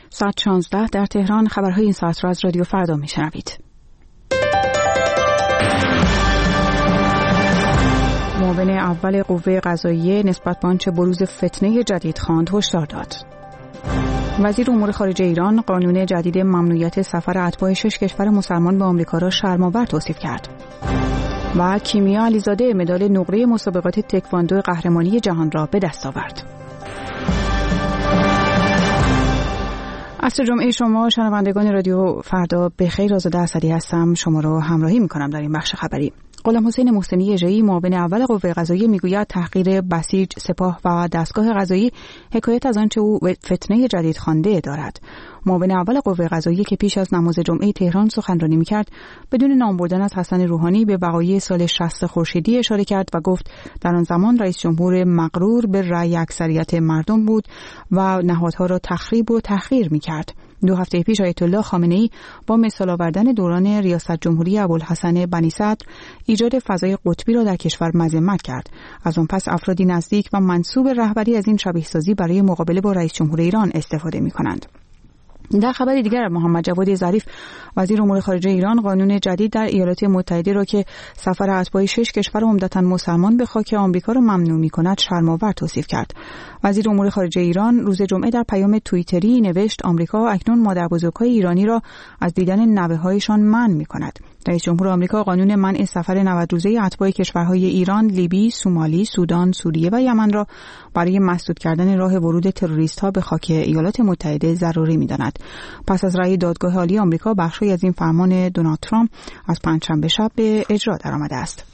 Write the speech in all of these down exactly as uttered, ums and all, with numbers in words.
ساعت شانزده در تهران. خبرهای این ساعت را از رادیو فردا میشنوید. معاون اول قوه قضاییه نسبت به آنچه بروز فتنه جدید خواند هشدار داد. وزیر امور خارجه ایران قانون جدید ممنوعیت سفر اتباع شش کشور مسلمان به آمریکا را شرم‌آور توصیف کرد. و کیمیا علیزاده مدال نقره مسابقات تکواندو قهرمانی جهان را به دست آورد. عصر جمعه شما شنوندگان رادیو فردا بخیر. آزاده اسدی هستم، شما را همراهی می‌کنم در این بخش خبری. غلام حسین محسنی اژه‌ای معاون اول قوه قضاییه میگوید تحقیر بسیج سپاه و دستگاه قضایی حکایت از آنچه او فتنه جدید خوانده دارد. معاون اول قوه قضاییه که پیش از نماز جمعه تهران سخنرانی می‌کرد بدون نام بردن از حسن روحانی به وقایع سال شصت خورشیدی اشاره کرد و گفت در آن زمان رئیس جمهور مغرور به رأی اکثریت مردم بود و نهادها را تخریب و تحقیر می‌کرد. دو هفته پیش آیت الله خامنه‌ای با مثال آوردن دوران ریاست جمهوری ابوالحسن بنی صدر ایجاد فضای قطبی را در کشور مذمت کرد. از آن پس افرادی نزدیک و منسوب رهبری از این شبیه‌سازی برای مقابله با رئیس جمهور ایران استفاده می‌کنند. در خبر دیگر، محمد جواد ظریف وزیر امور خارجه ایران قانون جدید در ایالات متحده را که سفر اتباع شش کشور عمدتاً مسلمان به خاک آمریکا را ممنوع می‌کند شرم‌آور توصیف کرد. وزیر امور خارجه ایران روز جمعه در پیام توییتری نوشت آمریکا اکنون مادربزرگ‌های ایرانی را از دیدن نوه‌هایشان منع می‌کند. رئیس جمهور آمریکا قانون منع سفر نود روزه اتباع کشورهای ایران، لیبی، سومالی، سودان، سوریه و یمن را برای مسدود کردن راه ورود تروریست‌ها به خاک ایالات متحده ضروری می‌داند. پس از رأی دادگاه عالی آمریکا بخشی از این فرمان دونالد ترامپ از پنجشنبه شب به اجرا درآمده است.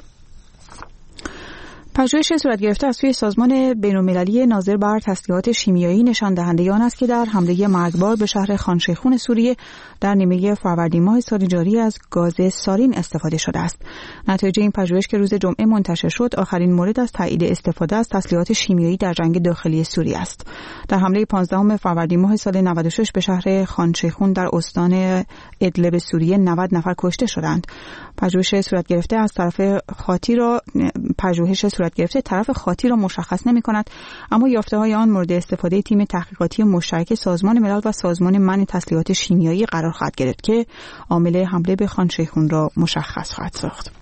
پژوهش صورت گرفته از سوی سازمان بین‌المللی ناظر بر تسلیحات شیمیایی نشان دهنده آن است که در حمله مرگبار به شهر خانشیخون سوریه در نیمه فروردین ماه سال جاری از گاز سارین استفاده شده است. نتایج این پژوهش که روز جمعه منتشر شد آخرین مورد از تایید استفاده از تسلیحات شیمیایی در جنگ داخلی سوریه است. در حمله پانزدهم فروردین ماه سال نود و شش به شهر خانشیخون در استان ادلب سوریه نود نفر کشته شدند. پژوهش صورت گرفته از طرف خاطی را پژوهش صورت گرفته طرف خاطی را مشخص نمی‌کند، اما یافته‌های آن مورد استفاده تیم تحقیقاتی مشترک سازمان ملل و سازمان منع تسلیحات شیمیایی قرار خواهد گرفت که عامل حمله به خانشیخون را مشخص خواهد ساخت.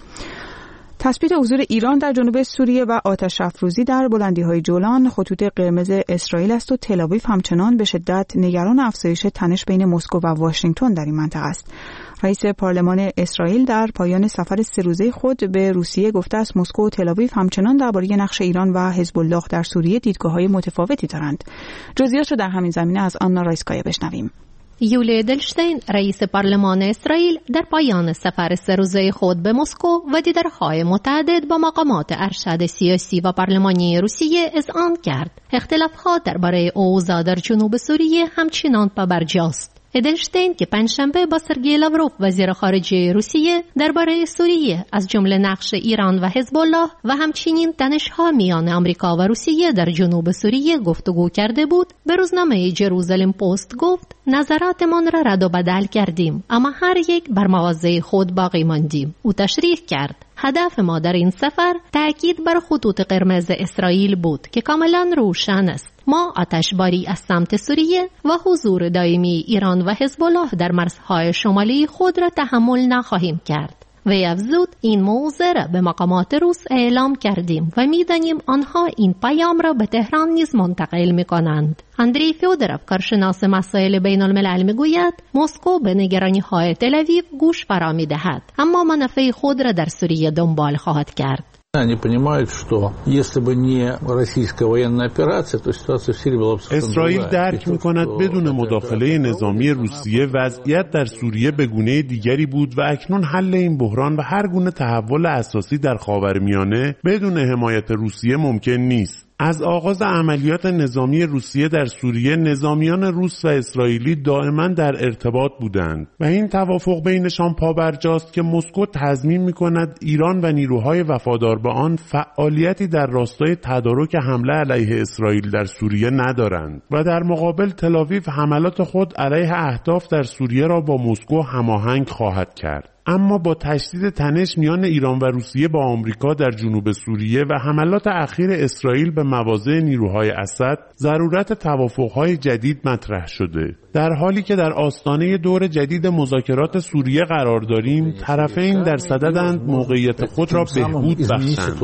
تثبیت حضور ایران در جنوب سوریه و آتش افروزی در بلندی‌های جولان خطوط قرمز اسرائیل است و تل‌آویو همچنان به شدت نگران افزایش تنش بین مسکو و واشنگتن در این منطقه است. رئیس پارلمان اسرائیل در پایان سفر سه روزه خود به روسیه گفته است مسکو و تل‌آویو همچنان درباره نقش ایران و حزب الله در سوریه دیدگاه‌های متفاوتی دارند. جزئیات را در همین زمینه از آنا رایسکایا بشنویم. یولی ادلشتین رئیس پارلمان اسرائیل در پایان سفر سه روزه خود به مسکو و دیدارهای متعدد با مقامات ارشد سیاسی و پارلمانی روسیه اذعان کرد. اختلافات درباره اوضاع در جنوب سوریه همچنان پابرجاست. ادلشتین که پنجشنبه با سرگئی لاوروف وزیر خارجه روسیه درباره سوریه از جمله نقش ایران و حزب الله و همچنین تنش‌ها میان آمریکا و روسیه در جنوب سوریه گفتگو کرده بود، به روزنامه جروزالم پست گفت نظراتمان را رد و بدل کردیم اما هر یک بر مواضع خود باقی ماندیم. او تشریح کرد هدف ما در این سفر تأکید بر خطوط قرمز اسرائیل بود که کاملا روشن است. ما آتشباری از سمت سوریه و حضور دائمی ایران و حزب الله در مرزهای شمالی خود را تحمل نخواهیم کرد. و افزود این موضوع را به مقامات روس اعلام کردیم و می‌دانیم آنها این پیام را به تهران نیز منتقل می‌کنند. اندری فیودروف کارشناس مسائل بین الملل میگوید مسکو به نگرانی‌های تل‌آویو گوش فرا می‌دهد اما منافع خود را در سوریه دنبال خواهد کرد. Они понимают, что если бы не российская военная операция, то ситуация в Сирии была бы совершенно другая. اسرائیل درک می‌کند بدون مداخله نظامی روسیه وضعیت در سوریه به گونه دیگری بود و اکنون حل این بحران و هر گونه تحول اساسی در خاورمیانه بدون حمایت روسیه ممکن نیست. از آغاز عملیات نظامی روسیه در سوریه نظامیان روس و اسرائیلی دائما در ارتباط بودند و این توافق بینشان پابرجاست که مسکو تضمین می‌کند ایران و نیروهای وفادار به آن فعالیتی در راستای تدارک حمله علیه اسرائیل در سوریه ندارند و در مقابل تل‌آویو حملات خود علیه اهداف در سوریه را با مسکو هماهنگ خواهد کرد. اما با تشدید تنش میان ایران و روسیه با آمریکا در جنوب سوریه و حملات اخیر اسرائیل به مواضع نیروهای اسد، ضرورت توافق‌های جدید مطرح شده. در حالی که در آستانه دور جدید مذاکرات سوریه قرار داریم، طرفین در صددند موقعیت خود را بهبود بخشند.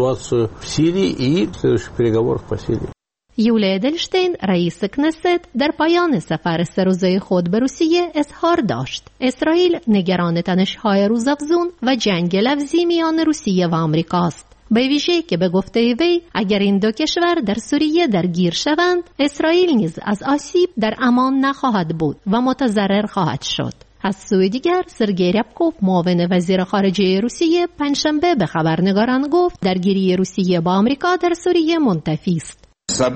یولیا ادلشتین رئیس کنست در پایان سفر سه روزه خود به روسیه اظهار داشت اسرائیل نگران تنش‌های روزافزون و جنگ لفظی میان روسیه و آمریکاست. به ویژه که به گفته وی اگر این دو کشور در سوریه درگیر شوند، اسرائیل نیز از آسیب در امان نخواهد بود و متضرر خواهد شد. از سوی دیگر سرگئی ریابکوف معاون وزیر خارجه روسیه پنجشنبه به خبرنگاران گفت درگیری روسیه با آمریکا در سوریه منتفی است.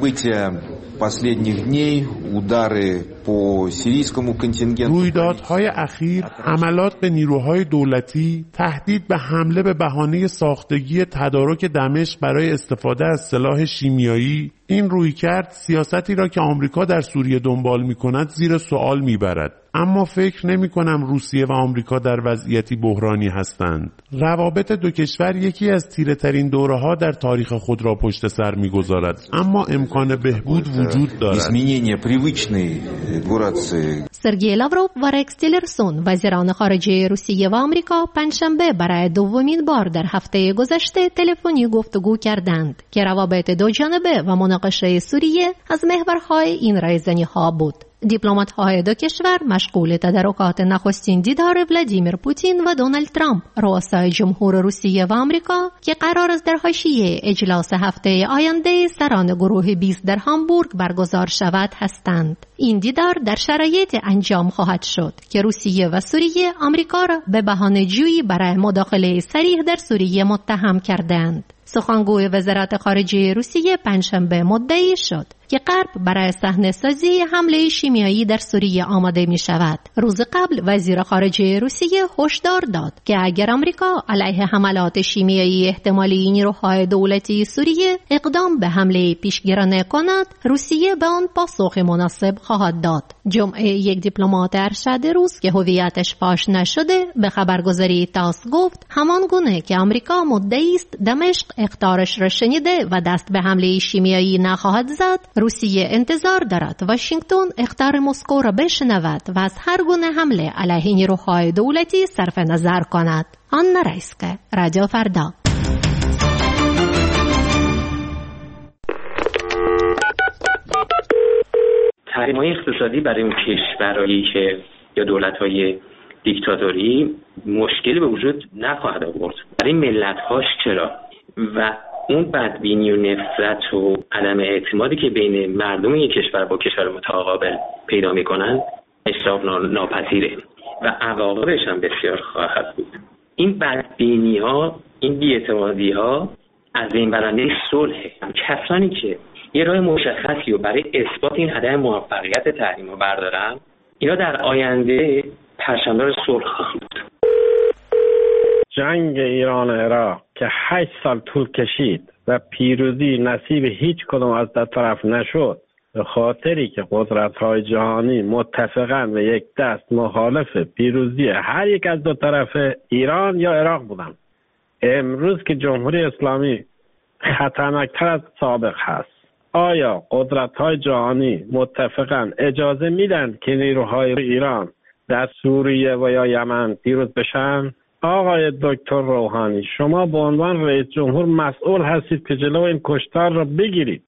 رویدادهای اخیر، حملات به نیروهای دولتی، تهدید به حمله به بهانه ساختگی تدارک دمشق برای استفاده از سلاح شیمیایی، این رویکرد سیاستی را که آمریکا در سوریه دنبال می‌کند زیر سوال می‌برد. اما فکر نمی‌کنم روسیه و آمریکا در وضعیتی بحرانی هستند. روابط دو کشور یکی از تیره‌ترین دوره‌ها در تاریخ خود را پشت سر می‌گذارد، اما امکان بهبود وجود دارد. سرگئی لاوروف و رکس تیلرسون وزیران خارجه روسیه و آمریکا پنجشنبه برای دومین بار در هفته گذشته تلفنی گفتگو کردند که روابط دو جانبه و مناقشه سوریه از محورهای این رایزنی‌ها بود. دیپلمات‌های دو کشور مشغول تدارکات نخستین دیدار ولادیمیر پوتین و دونالد ترامپ رؤسای جمهور روسیه و آمریکا که قرار است در حاشیه اجلاس هفته آینده سران گروه بیست در هامبورگ برگزار شود هستند. این دیدار در شرایط انجام خواهد شد که روسیه و سوریه آمریکا را به بهانه‌جویی برای مداخله صریح در سوریه متهم کردند. سخنگوی وزارت خارجه روسیه پنجشنبه مدعی شد که غرب برای صحنه‌سازی حمله شیمیایی در سوریه آماده می شود. روز قبل وزیر خارجه روسیه هشدار داد که اگر آمریکا علیه حملات شیمیایی احتمالی نیروهای دولتی سوریه اقدام به حمله پیشگیرانه کند، روسیه به آن پاسخ مناسب خواهد داد. جمعه یک دیپلمات ارشد روس که هویتش فاش نشده به خبرگزاری تاس گفت همان گونه که آمریکا مدعی است دمشق اخطارش را شنیده و دست به حمله شیمیایی نخواهد زد، روسیه انتظار دارد واشنگتن اخطار مسکو را بشنود و از هر گونه حمله علیه نیروهای دولتی صرف نظر کند. آنا رایسکا، رادیو فردا. تحریم‌های اقتصادی برای اون کشورهایی که یا دولت‌های دیکتاتوری مشکلی به وجود نخواهد آورد. برای ملت‌هاش چرا؟ و اون بدبینی و نفرت و عدم اعتمادی که بین مردم یک کشور با کشور متقابل پیدا می‌کنند اصلاح ناپذیره و عواقبش هم بسیار خواهد بود. این بدبینی‌ها، این بی‌اعتمادی‌ها از این برنده صلح، کسانی که یه راه مشخصی رو برای اثبات این عدم موفقیت تحریم رو بردارن، اینا در آینده پرچمدار صلح خواهند بود. جنگ ایران و عراق که هشت سال طول کشید و پیروزی نصیب هیچ کدوم از دو طرف نشد، به خاطری که قدرت‌های جهانی متفقاً و یک دست مخالف پیروزی هر یک از دو طرف ایران یا عراق بودند. امروز که جمهوری اسلامی خطرناکتر از سابق هست، آیا قدرت‌های جهانی متفقاً اجازه میدن که نیروهای ایران در سوریه و یا یمن پیروز بشن؟ آقای دکتر روحانی، شما به عنوان رئیس جمهور مسئول هستید که جلو این کشتار را بگیرید.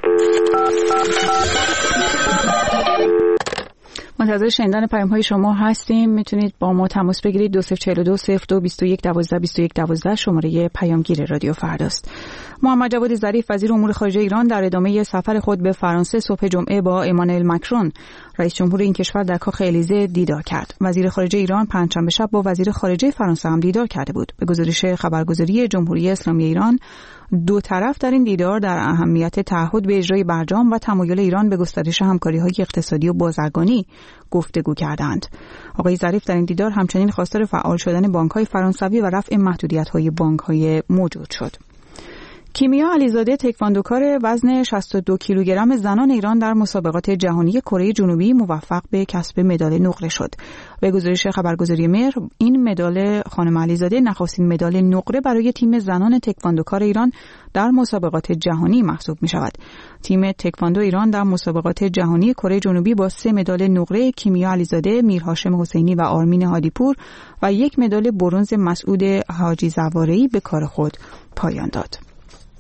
منتظر شنیدن پیام های شما هستیم. میتونید با ما تماس بگیرید. دو صفر چهل و دو صفر دو بیست و یک دوازده بیست و یک دوازده شماره پیامگیر رادیو فرداست. محمد جواد ظریف وزیر امور خارجه ایران در ادامه سفر خود به فرانسه صبح جمعه با امانوئل ماکرون رئیس جمهور این کشور در کاخ الیزه دیدار کرد. وزیر خارجه ایران پنجشنبه شب با وزیر خارجه فرانسه هم دیدار کرده بود. به گزارش خبرگزاری جمهوری اسلامی ایران، دو طرف در این دیدار در اهمیت تعهد به اجرای برجام و تمایل ایران به گسترش همکاری‌های اقتصادی و بازرگانی گفتگو کردند. آقای ظریف در این دیدار همچنین خواستار فعال شدن بانک‌های فرانسوی و رفع محدودیت‌های بانک‌های موجود شد. کیمیا علیزاده تکواندوکار وزن شصت و دو کیلوگرم زنان ایران در مسابقات جهانی کره جنوبی موفق به کسب مدال نقره شد. به گزارش خبرگزاری مهر، این مدال خانم علیزاده نخستین مدال نقره برای تیم زنان تکواندوکار ایران در مسابقات جهانی محسوب می شود. تیم تکواندو ایران در مسابقات جهانی کره جنوبی با سه مدال نقره کیمیا علیزاده، میرهاشم حسینی و آرمین هادیپور و یک مدال برنز مسعود حاجی زواره‌ای به کار خود پایان داد.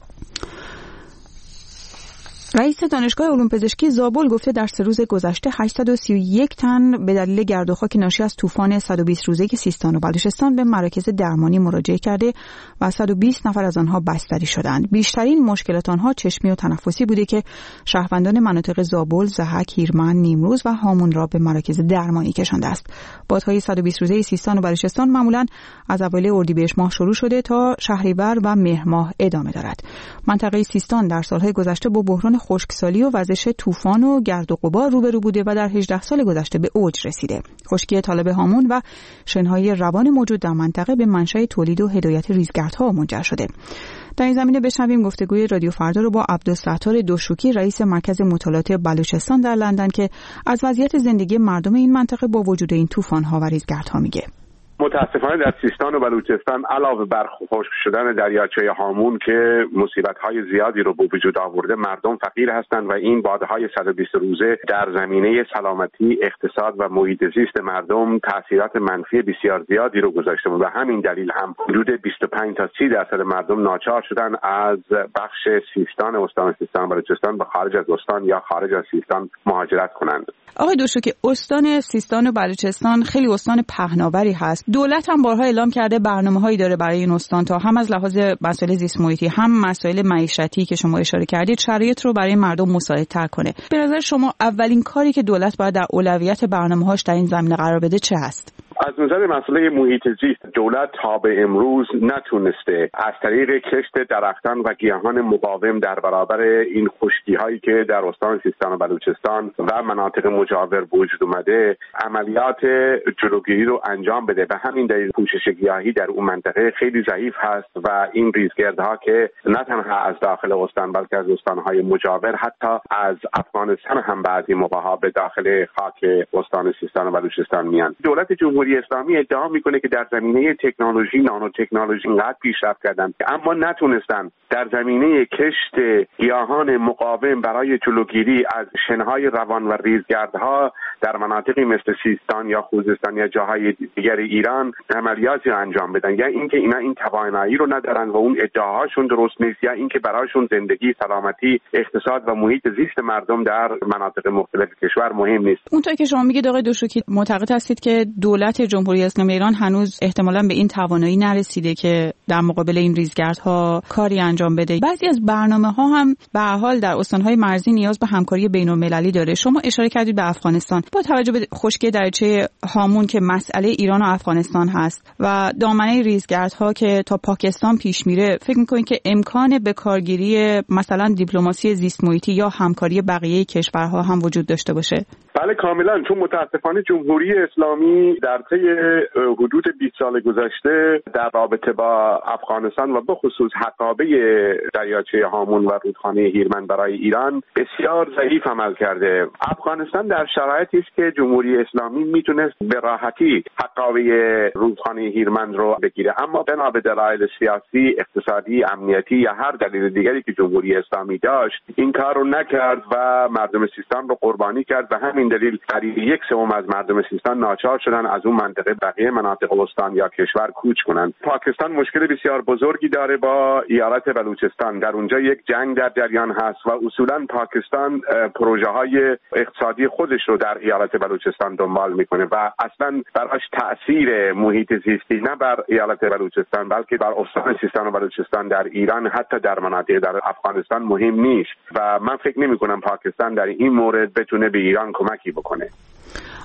رئیس دانشگاه علوم پزشکی زابل گفته در سه روز گذشته هشتصد و سی و یک تن به دلیل گرد و خاک ناشی از طوفان صد و بیست روزه سیستان و بلوچستان به مراکز درمانی مراجعه کرده و صد و بیست نفر از آنها بستری شدند. بیشترین مشکلات آنها چشمی و تنفسی بوده که شهروندان مناطق زابل، ضحک، هیرمند، نیمروز و هامون را به مراکز درمانی کشانده است. بادهای صد و بیست روزه سیستان و بلوچستان معمولاً از اوایل اردیبهشت ماه شروع شده تا شهریور و مهر ماه ادامه دارد. منطقه سیستان در سالهای گذشته با بحران خشکسالی و وزش طوفان و گرد و غبار روبرو بوده و در هجده سال گذشته به اوج رسیده. خشکی طالب هامون و شنهای روان موجود در منطقه به منشأ تولید و هدایت ریزگردها منجر شده. در این زمینه بشنویم گفتگوی رادیو فردا رو با عبدالستار دوشوکی، رئیس مرکز مطالعات بلوچستان در لندن، که از وضعیت زندگی مردم این منطقه با وجود این طوفان‌ها و ریزگردها میگه. متاسفانه در سیستان و بلوچستان علاوه بر خشک شدن دریاچه هامون که مصیبت‌های زیادی رو به وجود آورده، مردم فقیر هستند و این بادهای صد و بیست روزه در زمینه سلامتی، اقتصاد و محیط زیست مردم تاثیرات منفی بسیار زیادی رو گذاشته بود و همین دلیل هم حدود بیست و پنج تا سی درصد مردم ناچار شدن از بخش سیستان استان سیستان و بلوچستان به خارج از استان یا خارج از سیستان مهاجرت کنند. آقای دوشوکی، استان سیستان و بلوچستان خیلی استان پهناوری هست. دولت هم بارها اعلام کرده برنامه‌هایی داره برای این استان تا هم از لحاظ مسائل زیست محیطی هم مسائل معیشتی که شما اشاره کردید شرایط رو برای مردم مساعدتر کنه. به نظر شما اولین کاری که دولت باید در اولویت برنامه‌هاش در این زمینه قرار بده چه است؟ از نظر مسئله محیط زیست، دولت تا به امروز نتونسته از طریق کشت درختان و گیاهان مقاوم در برابر این خشکی‌هایی که در استان سیستان و بلوچستان و مناطق مجاور وجود اومده عملیات جلوگیری رو انجام بده. به همین دلیل پوشش گیاهی در اون منطقه خیلی ضعیف هست و این ریزگردها که نه تنها از داخل استان بلکه از استان‌های مجاور حتی از افغانستان هم بعضی موقع‌ها به داخل خاک استان سیستان و بلوچستان میان. دولت جمهوری اسلامی ادعا میکنه که در زمینه تکنولوژی، نانو تکنولوژی اینقدر پیشرفت کردن اما نتونستن در زمینه کشت گیاهان مقاوم برای جلوگیری از شنهای روان و ریزگردها در مناطقی مثل سیستان یا خوزستان یا جاهای دیگر ایران عملیاتی انجام بدن. یا اینکه اینا این توانایی رو ندارن و اون ادعاهاشون درست نیست، یا اینکه برایشون زندگی، سلامتی، اقتصاد و محیط زیست مردم در مناطق مختلف کشور مهم نیست. اونطور که شما میگید آقای دوشوکی، معتقد هستید که دولت جمهوری اسلامی ایران هنوز احتمالاً به این توانایی نرسیده که در مقابل این ریزگردها کاری انجام بده. بعضی از برنامه‌ها هم به هر حال در استان‌های مرزی نیاز به همکاری بین‌المللی داره. شما اشاره کردید به افغانستان. با توجه به خشکی دریاچه هامون که مسئله ایران و افغانستان هست و دامنه ریزگردها که تا پاکستان پیش میره، فکر می‌کنید که امکان به کارگیری مثلا دیپلماسی زیست محیطی یا همکاری بقیه کشورها هم وجود داشته باشه؟ بله کاملا، چون متاسفانه جمهوری اسلامی در طی حدود بیست سال گذشته در رابطه با افغانستان و به خصوص حقابه دریاچه هامون و رودخانه هیرمند برای ایران بسیار ضعیف عمل کرده. افغانستان در شرایطی است که جمهوری اسلامی میتونست به راحتی حقابه رودخانه هیرمند رو بگیره، اما بنا به دلایل سیاسی، اقتصادی، امنیتی یا هر دلیل دیگری که جمهوری اسلامی داشت این کار رو نکرد و مردم سیستان رو قربانی کرد. به همین دلیل قریب یک سوم از مردم سیستان ناچار شدن از اون منطقه بقیه مناطق استان یا کشور کوچ کنند. پاکستان مشکل بسیار بزرگی داره با ایالت بلوچستان. در اونجا یک جنگ در جریان هست و اصولا پاکستان پروژه های اقتصادی خودش رو در ایالت بلوچستان دنبال میکنه و اصلا براش تأثیر محیط زیستی نه بر ایالت بلوچستان بلکه بر استان سیستان و بلوچستان در ایران، حتی در مناطق در افغانستان مهم نیست و من فکر نمی کنم پاکستان در این مورد بتونه به ایران کمکی بکنه.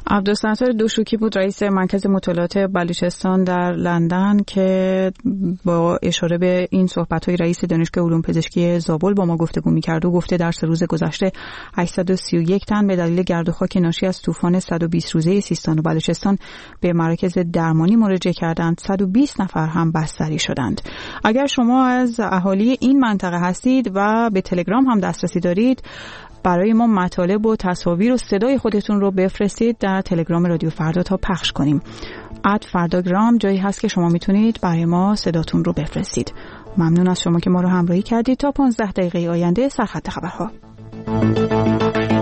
عبدالستار دوشوکی بود رئیس مرکز مطالعات بلوچستان در لندن که با اشاره به این صحبت‌های رئیس دانشگاه علوم پزشکی زابل با ما گفتگو می‌کرد و گفته در سه روز گذشته هشتصد و سی و یک تن به دلیل گرد و خاک ناشی از طوفان صد و بیست روزه سیستان و بلوچستان به مراکز درمانی مراجعه کردند. صد و بیست نفر هم بستری شدند. اگر شما از اهالی این منطقه هستید و به تلگرام هم دسترسی دارید، برای ما مطالب و تصاویر و صدای خودتون رو بفرستید در تلگرام رادیو فردا تا پخش کنیم. ات فرداگرام جایی هست که شما میتونید برای ما صداتون رو بفرستید. ممنون از شما که ما رو همراهی کردید. تا پانزده دقیقه آینده سرخط خبرها.